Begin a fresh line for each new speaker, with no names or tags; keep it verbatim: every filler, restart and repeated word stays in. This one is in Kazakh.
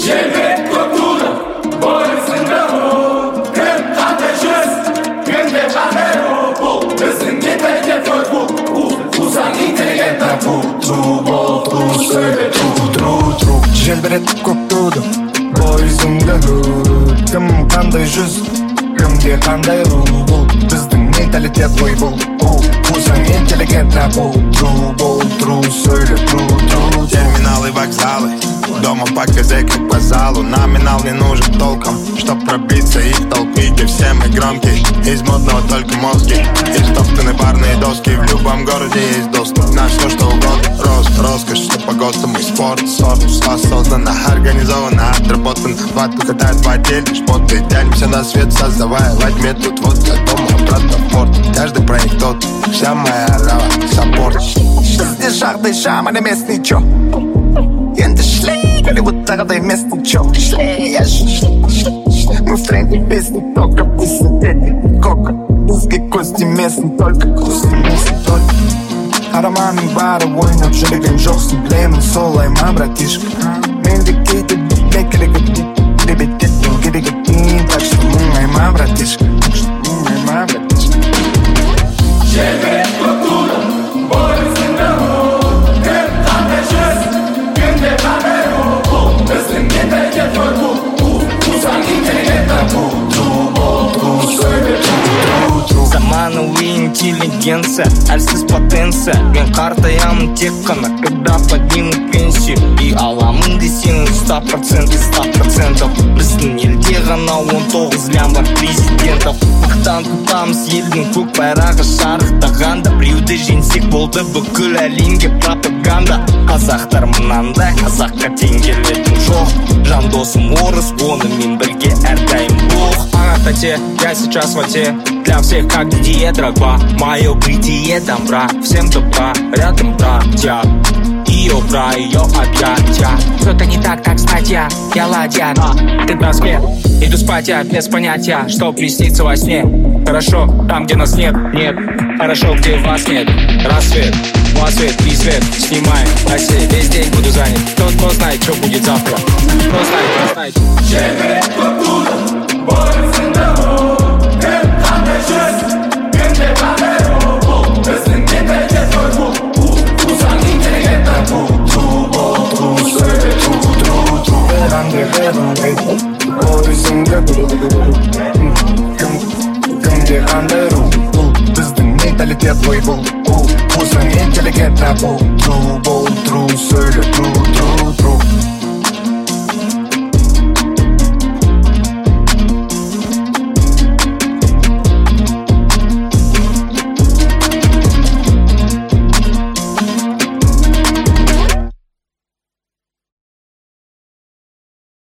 Şehvet kokulu, boyasında o. Kım kande just, kım de kande o. Bu, bizim yeterli bu. Uzak inteligenta bu. True bol, true söyle true, true, true.
Şehvet kokulu, boyasında o. Kım kande just, kım de kande o. Bu, bizim mentalitet boy bu. Uzak inteligenta bu. True bol, true söyle true, true.
Терминалы, вокзалы, дома по козе, как по залу. Номинал не нужен толком, чтоб пробиться и в толпике. Все мы громкие, из модного только мозги. Истоптаны барные доски, в любом городе есть доступ на все, что угодно. Рост, роскошь, что по ГОСТам и спорт, сорт. Осознанно, организованно, отработан. Вату катает в отделе, шпоты. Тянемся на свет, создавая во тьме. Тут вот до дома, обратно в порт. Каждый проект тот, вся моя рава, саппорт.
Здесь жарды, шаманы местный чё? Енді шлей, Голливудтағыдай местный чё? Шлей, я шлей, мы в тренде песни, только песни, дети, кока. Бізге кости местный, только кости местный, только. Ароманың бары ойнап жүрген жоқсың, білемін солай ма, братишка? Менде кейде бітме керегі, ребеттеттің керегі дейін, так что мұңай ма, братишка? Мұңай ма, братишка?
Şehvet kokulu, boyasında o. Kım kande just, kım de kande o. Bu, bizim yeterli bu. Uzak inteligenta bu. True bol, true söyle true, true.
Заманауи интеллигенция, әлсіз потенция. Мен қартаямын тек қана, когда подниму пенсию. И аламын десең сто процентов, сто процентов. Біздің елде ғана он тоғыз лям бар президентов. Мақтан тұтамыз елдің көк байрағы шарықтағанда. Біреуді жеңсек болды бүкіл әлемге пропаганда. Қазақтар мынандай, қазаққа тең келетін жоқ. Жан досым орыс, онымен бірге әрдайым бог. Ана тате, я сейчас в оте. Для всех как диетра два. Мое бытие добра, всем добра, рядом братья. Ее бра, ее объятия. Что-то не так, так статья, я ладья. А, ты в Москве, иду спать я без понятия, что приснится во сне. Хорошо, там где нас нет, нет. Хорошо, где вас нет. Рассвет, два свет, три свет. Снимаем, Россия, весь день буду занят. Кто, кто знает, что будет завтра. Кто знает, кто знает.
Şehvet kokulu, boyasında o. Kım kande just, kım de kande o. Bu, bizim yeterli bu. Uzak inteligenta bu. True bol, true söyle true, true, true.
Kande kande, boyasında o. Kım de kande o. Біздің менталитет бой бұл. Uzak inteligenta bu. True bol, true söyle true.